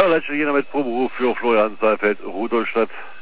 Ja, Leitstelle Jena mit Proberuf für Florian Seifeld, Rudolstadt.